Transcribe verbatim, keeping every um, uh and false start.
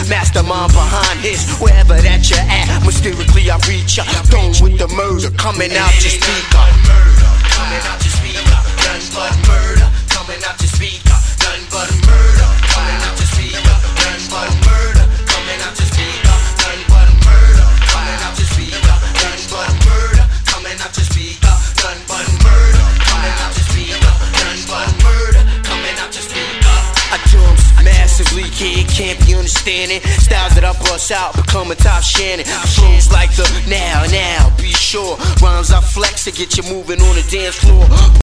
mastermind behind his. Wherever that you're at, mysteriously I reach out, throwing with the murder coming out your speaker. Coming out your speaker, none but murder. Coming out your speaker, none but murder. Coming out your speaker, none but murder. Coming out your speaker, none but murder. Coming out your speaker, none but murder. Coming out your speaker, none but murder. Coming out your speaker, none but murder. Coming out your speaker. I jumps massively, kid, can't be understanding. Styles that I bust out, becoming top Shannon. Flows like the now, now, be sure. Rhymes I flex to get you moving on the dance floor.